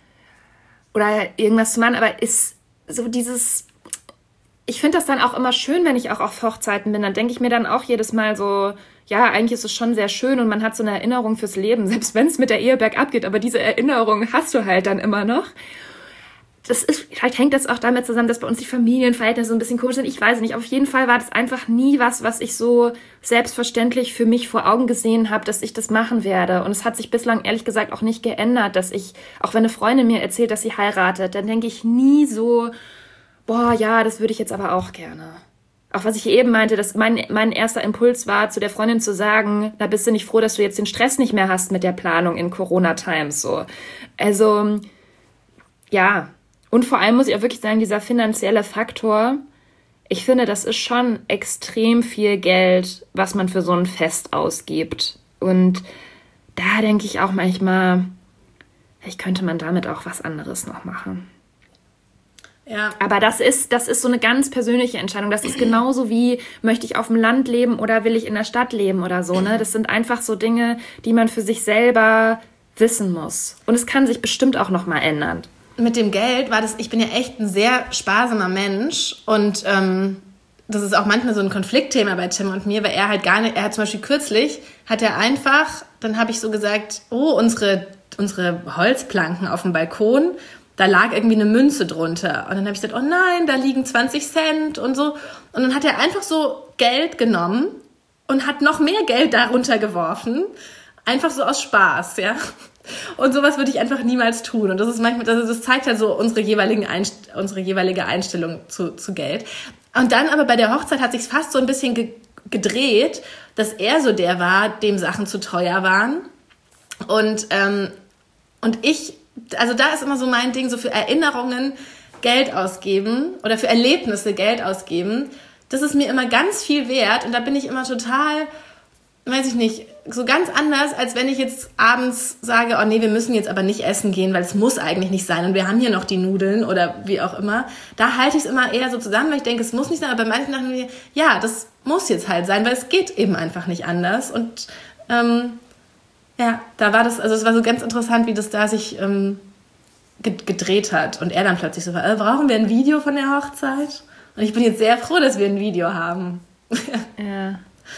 oder irgendwas zu machen. Aber ist so dieses... Ich finde das dann auch immer schön, wenn ich auch auf Hochzeiten bin. Dann denke ich mir dann auch jedes Mal so, ja, eigentlich ist es schon sehr schön und man hat so eine Erinnerung fürs Leben, selbst wenn es mit der Ehe bergab geht. Aber diese Erinnerung hast du halt dann immer noch. Das ist, vielleicht hängt das auch damit zusammen, dass bei uns die Familienverhältnisse so ein bisschen komisch sind. Ich weiß nicht. Auf jeden Fall war das einfach nie was, was ich so selbstverständlich für mich vor Augen gesehen habe, dass ich das machen werde. Und es hat sich bislang ehrlich gesagt auch nicht geändert, dass ich, auch wenn eine Freundin mir erzählt, dass sie heiratet, dann denke ich nie so, boah, ja, das würde ich jetzt aber auch gerne. Auch was ich eben meinte, dass mein, mein erster Impuls war, zu der Freundin zu sagen, na, bist du nicht froh, dass du jetzt den Stress nicht mehr hast mit der Planung in Corona-Times, so. Also, ja. Und vor allem muss ich auch wirklich sagen, dieser finanzielle Faktor, ich finde, das ist schon extrem viel Geld, was man für so ein Fest ausgibt. Und da denke ich auch manchmal, vielleicht könnte man damit auch was anderes noch machen. Ja. Aber das ist, das ist so eine ganz persönliche Entscheidung. Das ist genauso wie, möchte ich auf dem Land leben oder will ich in der Stadt leben oder so, ne? Das sind einfach so Dinge, die man für sich selber wissen muss. Und es kann sich bestimmt auch noch mal ändern. Mit dem Geld war das, ich bin ja echt ein sehr sparsamer Mensch, und ähm, das ist auch manchmal so ein Konfliktthema bei Tim und mir, weil er halt gar nicht, er hat zum Beispiel kürzlich, hat er einfach, dann habe ich so gesagt, oh, unsere, unsere Holzplanken auf dem Balkon, da lag irgendwie eine Münze drunter. Und dann habe ich gesagt, oh nein, da liegen zwanzig Cent und so. Und dann hat er einfach so Geld genommen und hat noch mehr Geld darunter geworfen, einfach so aus Spaß, ja. Und sowas würde ich einfach niemals tun. Und das ist manchmal, das, das zeigt halt so unsere jeweiligen Einst- unsere jeweilige Einstellung zu, zu Geld. Und dann aber bei der Hochzeit hat sich fast so ein bisschen ge- gedreht, dass er so der war, dem Sachen zu teuer waren. Und, ähm, und ich, also da ist immer so mein Ding, so für Erinnerungen Geld ausgeben oder für Erlebnisse Geld ausgeben. Das ist mir immer ganz viel wert, und da bin ich immer total, weiß ich nicht, so ganz anders, als wenn ich jetzt abends sage, oh nee, wir müssen jetzt aber nicht essen gehen, weil es muss eigentlich nicht sein und wir haben hier noch die Nudeln oder wie auch immer. Da halte ich es immer eher so zusammen, weil ich denke, es muss nicht sein, aber bei manchen Sachen, ja, das muss jetzt halt sein, weil es geht eben einfach nicht anders. Und ähm, ja, da war das, also es war so ganz interessant, wie das da sich ähm, gedreht hat, und er dann plötzlich so war, äh, brauchen wir ein Video von der Hochzeit? Und ich bin jetzt sehr froh, dass wir ein Video haben. Ja.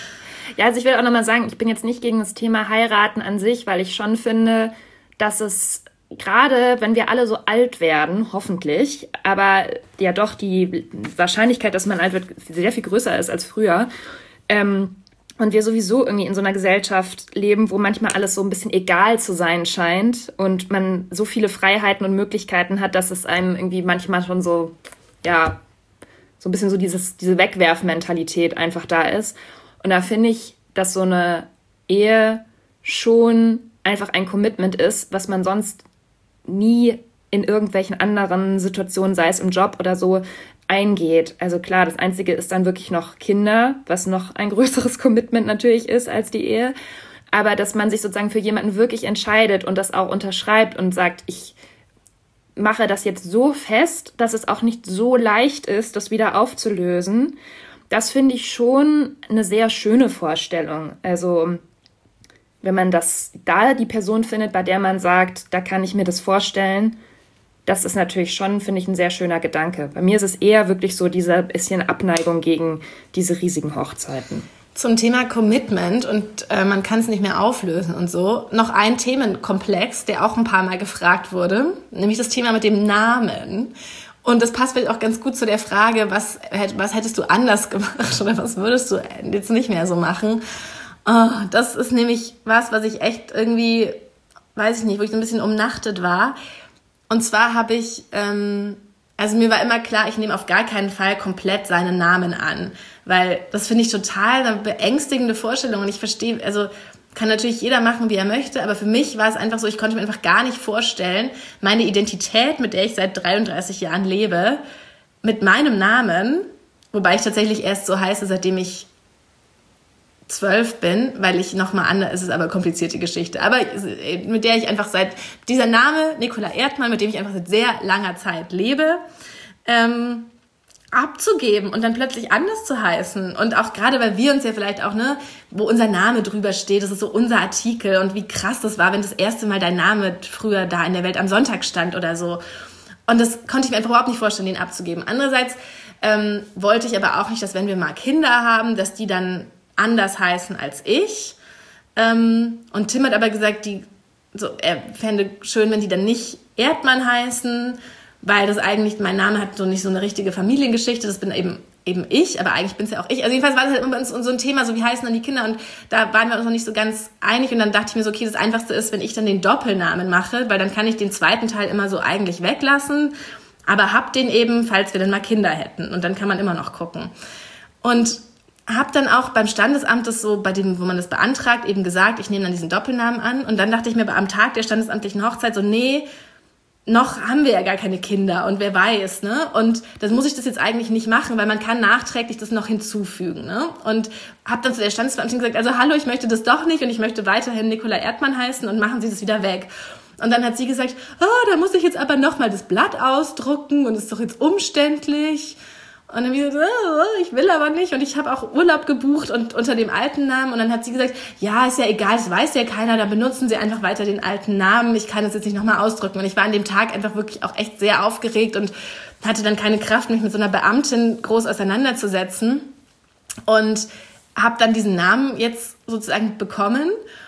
Ja, also ich will auch nochmal sagen, ich bin jetzt nicht gegen das Thema Heiraten an sich, weil ich schon finde, dass es gerade, wenn wir alle so alt werden, hoffentlich, aber ja doch die Wahrscheinlichkeit, dass man alt wird, sehr viel größer ist als früher, ähm, und wir sowieso irgendwie in so einer Gesellschaft leben, wo manchmal alles so ein bisschen egal zu sein scheint und man so viele Freiheiten und Möglichkeiten hat, dass es einem irgendwie manchmal schon so, ja, so ein bisschen so dieses, diese Wegwerfmentalität einfach da ist. Und da finde ich, dass so eine Ehe schon einfach ein Commitment ist, was man sonst nie in irgendwelchen anderen Situationen, sei es im Job oder so, eingeht. Also klar, das Einzige ist dann wirklich noch Kinder, was noch ein größeres Commitment natürlich ist als die Ehe. Aber dass man sich sozusagen für jemanden wirklich entscheidet und das auch unterschreibt und sagt, ich mache das jetzt so fest, dass es auch nicht so leicht ist, das wieder aufzulösen, das finde ich schon eine sehr schöne Vorstellung. Also wenn man das da die Person findet, bei der man sagt, da kann ich mir das vorstellen, das ist natürlich schon, finde ich, ein sehr schöner Gedanke. Bei mir ist es eher wirklich so diese bisschen Abneigung gegen diese riesigen Hochzeiten. Zum Thema Commitment und äh, man kann es nicht mehr auflösen und so, noch ein Themenkomplex, der auch ein paar Mal gefragt wurde, nämlich das Thema mit dem Namen. Und das passt vielleicht auch ganz gut zu der Frage, was, was hättest du anders gemacht oder was würdest du jetzt nicht mehr so machen? Oh, das ist nämlich was, was ich echt irgendwie, weiß ich nicht, wo ich so ein bisschen umnachtet war. Und zwar habe ich, ähm, also mir war immer klar, ich nehme auf gar keinen Fall komplett seinen Namen an, weil das finde ich total eine beängstigende Vorstellung und ich verstehe, also kann natürlich jeder machen, wie er möchte, aber für mich war es einfach so, ich konnte mir einfach gar nicht vorstellen, meine Identität, mit der ich seit dreiunddreißig Jahren lebe, mit meinem Namen, wobei ich tatsächlich erst so heiße, seitdem ich zwölf bin, weil ich nochmal anders, es ist aber eine komplizierte Geschichte, aber mit der ich einfach seit, dieser Name, Nicola Erdmann, mit dem ich einfach seit sehr langer Zeit lebe, ähm, abzugeben und dann plötzlich anders zu heißen und auch gerade, weil wir uns ja vielleicht auch, ne, wo unser Name drüber steht, das ist so unser Artikel und wie krass das war, wenn das erste Mal dein Name früher da in der Welt am Sonntag stand oder so und das konnte ich mir einfach überhaupt nicht vorstellen, den abzugeben. Andererseits ähm, wollte ich aber auch nicht, dass wenn wir mal Kinder haben, dass die dann anders heißen als ich. Ähm, und Tim hat aber gesagt, die, so, er fände schön, wenn die dann nicht Erdmann heißen, weil das eigentlich, mein Name hat so nicht so eine richtige Familiengeschichte, das bin eben eben ich, aber eigentlich bin es ja auch ich. Also jedenfalls war das halt immer so ein Thema, so wie heißen dann die Kinder und da waren wir uns noch nicht so ganz einig und dann dachte ich mir so, okay, das Einfachste ist, wenn ich dann den Doppelnamen mache, weil dann kann ich den zweiten Teil immer so eigentlich weglassen, aber hab den eben, falls wir dann mal Kinder hätten und dann kann man immer noch gucken. Und habe dann auch beim Standesamt das so, bei dem, wo man das beantragt, eben gesagt, ich nehme dann diesen Doppelnamen an und dann dachte ich mir am Tag der standesamtlichen Hochzeit so, nee, noch haben wir ja gar keine Kinder und wer weiß, ne? Und das muss ich das jetzt eigentlich nicht machen, weil man kann nachträglich das noch hinzufügen, ne? Und habe dann zu der Standesbeamtin gesagt, also hallo, ich möchte das doch nicht und ich möchte weiterhin Nicola Erdmann heißen und machen Sie das wieder weg. Und dann hat sie gesagt, oh, da muss ich jetzt aber nochmal das Blatt ausdrucken und ist doch jetzt umständlich. Und dann habe ich gesagt, oh, ich will aber nicht. Und ich habe auch Urlaub gebucht und unter dem alten Namen. Und dann hat sie gesagt, ja, ist ja egal, das weiß ja keiner, dann benutzen Sie einfach weiter den alten Namen. Ich kann das jetzt nicht nochmal ausdrücken. Und ich war an dem Tag einfach wirklich auch echt sehr aufgeregt und hatte dann keine Kraft, mich mit so einer Beamtin groß auseinanderzusetzen. Und habe dann diesen Namen jetzt sozusagen bekommen.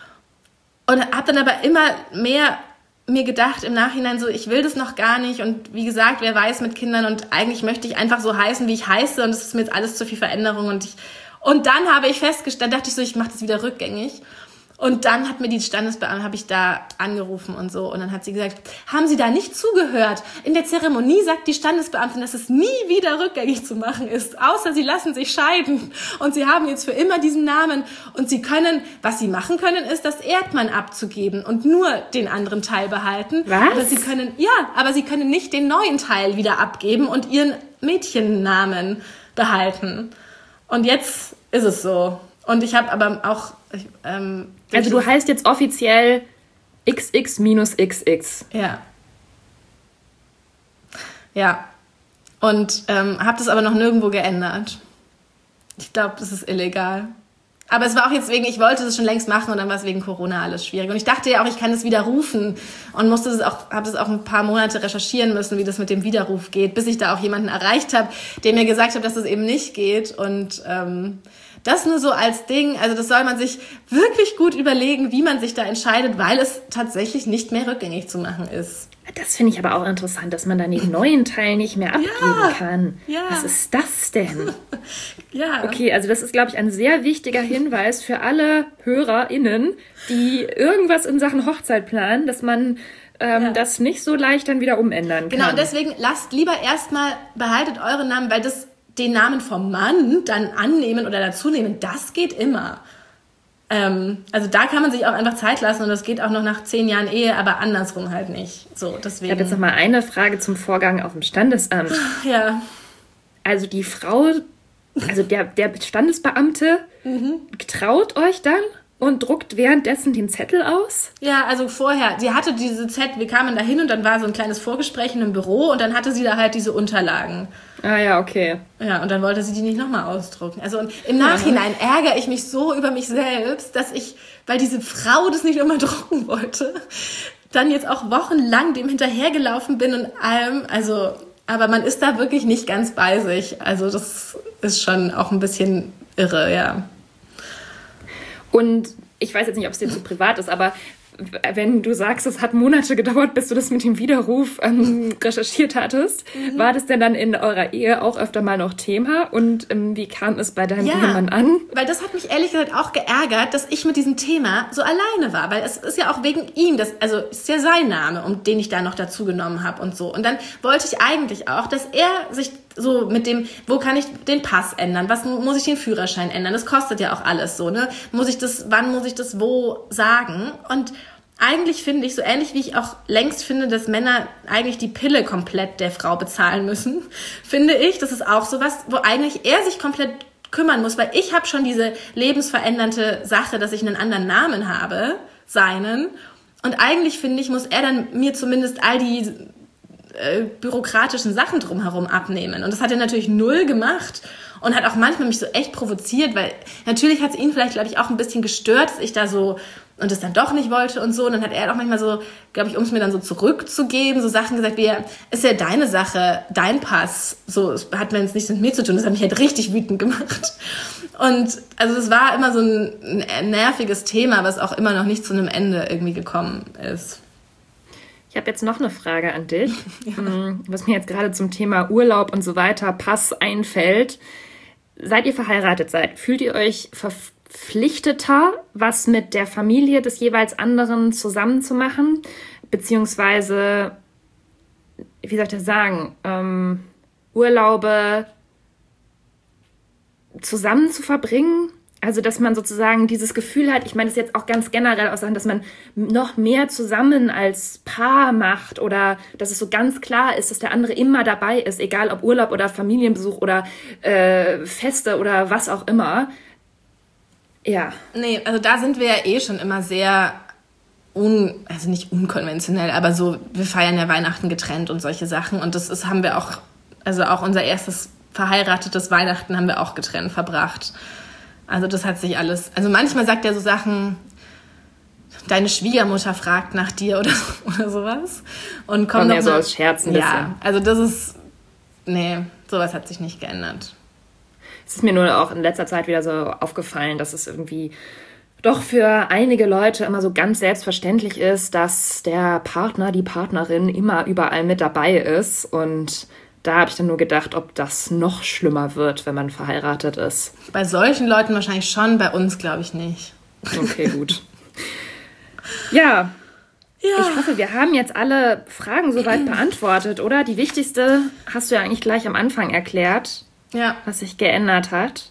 Und habe dann aber immer mehr mir gedacht im Nachhinein so, ich will das noch gar nicht und wie gesagt, wer weiß mit Kindern und eigentlich möchte ich einfach so heißen, wie ich heiße und es ist mir jetzt alles zu viel Veränderung und ich und dann habe ich festgestellt, dachte ich so, ich mache das wieder rückgängig und dann hat mir die Standesbeamtin, habe ich da angerufen und so und dann hat sie gesagt, haben Sie da nicht zugehört? In der Zeremonie sagt die Standesbeamtin, dass es nie wieder rückgängig zu machen ist, außer Sie lassen sich scheiden und Sie haben jetzt für immer diesen Namen und Sie können, was Sie machen können, ist, das Erdmann abzugeben und nur den anderen Teil behalten. Was? Aber Sie können, ja, aber Sie können nicht den neuen Teil wieder abgeben und Ihren Mädchennamen behalten. Und jetzt ist es so. Und ich habe aber auch... Ich, ähm, also du heißt jetzt offiziell X X X X. Ja. Ja. Und ähm, habe das aber noch nirgendwo geändert. Ich glaube, das ist illegal. Aber es war auch jetzt wegen, ich wollte das schon längst machen und dann war es wegen Corona alles schwierig. Und ich dachte ja auch, ich kann das widerrufen und musste das auch, habe das auch ein paar Monate recherchieren müssen, wie das mit dem Widerruf geht, bis ich da auch jemanden erreicht habe, der mir gesagt hat, dass das eben nicht geht. Und ähm, das nur so als Ding, also das soll man sich wirklich gut überlegen, wie man sich da entscheidet, weil es tatsächlich nicht mehr rückgängig zu machen ist. Das finde ich aber auch interessant, dass man dann den neuen Teil nicht mehr abgeben ja, kann. Ja. Was ist das denn? Ja. Okay, also das ist, glaube ich, ein sehr wichtiger Hinweis für alle HörerInnen, die irgendwas in Sachen Hochzeit planen, dass man ähm, ja. das nicht so leicht dann wieder umändern kann. Genau, und deswegen lasst lieber erstmal, behaltet euren Namen, weil das den Namen vom Mann dann annehmen oder dazunehmen, das geht immer. Ähm, also da kann man sich auch einfach Zeit lassen und das geht auch noch nach zehn Jahren Ehe, aber andersrum halt nicht. So, deswegen. Ich habe jetzt noch mal eine Frage zum Vorgang auf dem Standesamt. Ja. Also die Frau, also der, der Standesbeamte mhm. traut euch dann und druckt währenddessen den Zettel aus? Ja, also vorher, sie hatte diese Zettel, wir kamen da hin und dann war so ein kleines Vorgespräch in einem Büro und dann hatte sie da halt diese Unterlagen. Ah ja, okay. Ja, und dann wollte sie die nicht nochmal ausdrucken. Also im Nachhinein ja. ärgere ich mich so über mich selbst, dass ich, weil diese Frau das nicht nochmal drucken wollte, dann jetzt auch wochenlang dem hinterhergelaufen bin und allem. Also, aber man ist da wirklich nicht ganz bei sich. Also das ist schon auch ein bisschen irre, ja. Und ich weiß jetzt nicht, ob es dir zu privat ist, aber wenn du sagst, es hat Monate gedauert, bis du das mit dem Widerruf ähm, recherchiert hattest, mhm. war das denn dann in eurer Ehe auch öfter mal noch Thema? Und ähm, wie kam es bei deinem ja, Ehemann an? Weil das hat mich ehrlich gesagt auch geärgert, dass ich mit diesem Thema so alleine war. Weil es ist ja auch wegen ihm, das, also es ist ja sein Name, um den ich da noch dazu genommen habe und so. Und dann wollte ich eigentlich auch, dass er sich so mit dem, wo kann ich den Pass ändern? Was muss ich den Führerschein ändern? Das kostet ja auch alles so, ne? Muss ich das, wann muss ich das wo sagen? Und eigentlich finde ich, so ähnlich wie ich auch längst finde, dass Männer eigentlich die Pille komplett der Frau bezahlen müssen, finde ich, das ist auch sowas, wo eigentlich er sich komplett kümmern muss, weil ich habe schon diese lebensverändernde Sache, dass ich einen anderen Namen habe, seinen. Und eigentlich, finde ich, muss er dann mir zumindest all die äh, bürokratischen Sachen drumherum abnehmen. Und das hat er natürlich null gemacht und hat auch manchmal mich so echt provoziert, weil natürlich hat es ihn vielleicht, glaube ich, auch ein bisschen gestört, dass ich da so und es dann doch nicht wollte und so. Und dann hat er auch manchmal so, glaube ich, um es mir dann so zurückzugeben, so Sachen gesagt wie, ist ja deine Sache, dein Pass. So, es hat jetzt nichts mit mir zu tun. Das hat mich halt richtig wütend gemacht. Und also es war immer so ein, ein nerviges Thema, was auch immer noch nicht zu einem Ende irgendwie gekommen ist. Ich habe jetzt noch eine Frage an dich, ja. was mir jetzt gerade zum Thema Urlaub und so weiter, Pass einfällt. Seit ihr verheiratet seid, fühlt ihr euch verpflichteter, was mit der Familie des jeweils anderen zusammen zu machen? Beziehungsweise, wie soll ich das sagen, ähm, Urlaube zusammen zu verbringen? Also, dass man sozusagen dieses Gefühl hat, ich meine das jetzt auch ganz generell aus Sachen, dass man noch mehr zusammen als Paar macht oder dass es so ganz klar ist, dass der andere immer dabei ist, egal ob Urlaub oder Familienbesuch oder äh, Feste oder was auch immer. Ja. Nee, also da sind wir ja eh schon immer sehr, un, also nicht unkonventionell, aber so, wir feiern ja Weihnachten getrennt und solche Sachen und das ist, haben wir auch, also auch unser erstes verheiratetes Weihnachten haben wir auch getrennt verbracht. Also das hat sich alles... Also manchmal sagt er so Sachen, deine Schwiegermutter fragt nach dir oder, oder sowas. Und kommt noch so aus Scherzen. Ja, also das ist... Nee, sowas hat sich nicht geändert. Es ist mir nur auch in letzter Zeit wieder so aufgefallen, dass es irgendwie doch für einige Leute immer so ganz selbstverständlich ist, dass der Partner, die Partnerin immer überall mit dabei ist. Und da habe ich dann nur gedacht, ob das noch schlimmer wird, wenn man verheiratet ist. Bei solchen Leuten wahrscheinlich schon, bei uns glaube ich nicht. Okay, gut. Ja, ja, ich hoffe, wir haben jetzt alle Fragen soweit beantwortet, oder? Die wichtigste hast du ja eigentlich gleich am Anfang erklärt, ja. was sich geändert hat.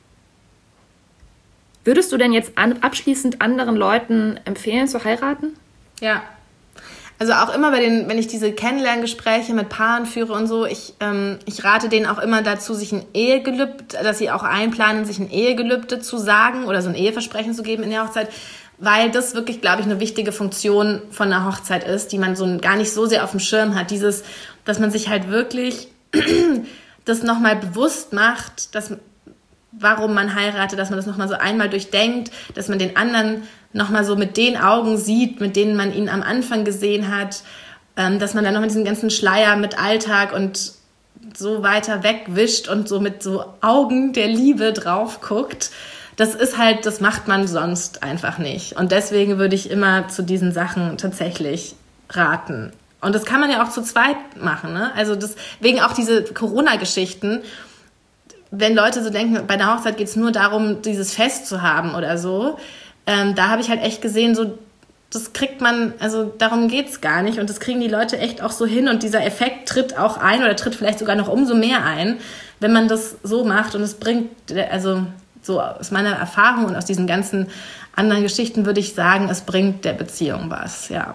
Würdest du denn jetzt an, abschließend anderen Leuten empfehlen, zu heiraten? Ja. Also auch immer bei den, wenn ich diese Kennenlerngespräche mit Paaren führe und so, ich, ähm, ich rate denen auch immer dazu, sich ein Ehegelübde, dass sie auch einplanen, sich ein Ehegelübde zu sagen oder so ein Eheversprechen zu geben in der Hochzeit, weil das wirklich, glaube ich, eine wichtige Funktion von einer Hochzeit ist, die man so gar nicht so sehr auf dem Schirm hat. Dieses, dass man sich halt wirklich das nochmal bewusst macht, dass warum man heiratet, dass man das nochmal so einmal durchdenkt, dass man den anderen nochmal so mit den Augen sieht, mit denen man ihn am Anfang gesehen hat, ähm, dass man dann nochmal diesen ganzen Schleier mit Alltag und so weiter wegwischt und so mit so Augen der Liebe drauf guckt. Das ist halt, das macht man sonst einfach nicht. Und deswegen würde ich immer zu diesen Sachen tatsächlich raten. Und das kann man ja auch zu zweit machen, ne? Also deswegen auch diese Corona-Geschichten, wenn Leute so denken, bei der Hochzeit geht es nur darum, dieses Fest zu haben oder so, ähm, da habe ich halt echt gesehen, so das kriegt man, also darum geht's gar nicht und das kriegen die Leute echt auch so hin und dieser Effekt tritt auch ein oder tritt vielleicht sogar noch umso mehr ein, wenn man das so macht und es bringt, also so aus meiner Erfahrung und aus diesen ganzen anderen Geschichten würde ich sagen, es bringt der Beziehung was, ja.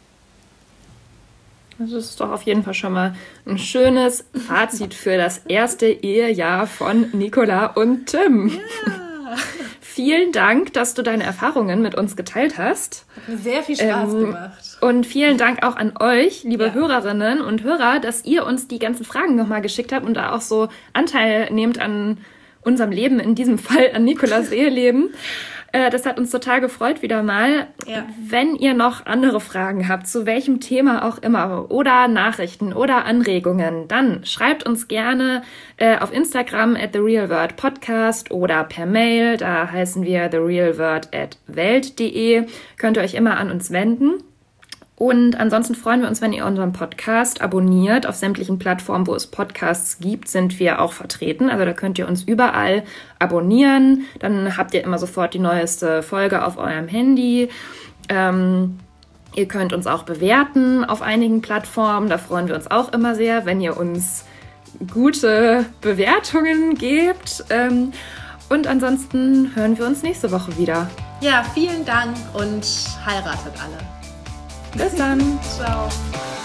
Das ist doch auf jeden Fall schon mal ein schönes Fazit für das erste Ehejahr von Nicola und Tim. Ja. Vielen Dank, dass du deine Erfahrungen mit uns geteilt hast. Hat mir sehr viel Spaß ähm, gemacht. Und vielen Dank auch an euch, liebe ja. Hörerinnen und Hörer, dass ihr uns die ganzen Fragen nochmal geschickt habt und da auch so Anteil nehmt an unserem Leben, in diesem Fall an Nicolas Eheleben. Das hat uns total gefreut wieder mal. Ja. Wenn ihr noch andere Fragen habt, zu welchem Thema auch immer, oder Nachrichten oder Anregungen, dann schreibt uns gerne äh, auf Instagram at the real word podcast oder per Mail, da heißen wir the real word at welt punkt de. Könnt ihr euch immer an uns wenden. Und ansonsten freuen wir uns, wenn ihr unseren Podcast abonniert. Auf sämtlichen Plattformen, wo es Podcasts gibt, sind wir auch vertreten. Also da könnt ihr uns überall abonnieren. Dann habt ihr immer sofort die neueste Folge auf eurem Handy. Ähm, ihr könnt uns auch bewerten auf einigen Plattformen. Da freuen wir uns auch immer sehr, wenn ihr uns gute Bewertungen gebt. Ähm, und ansonsten hören wir uns nächste Woche wieder. Ja, vielen Dank und heiratet alle. Bis dann. Ciao.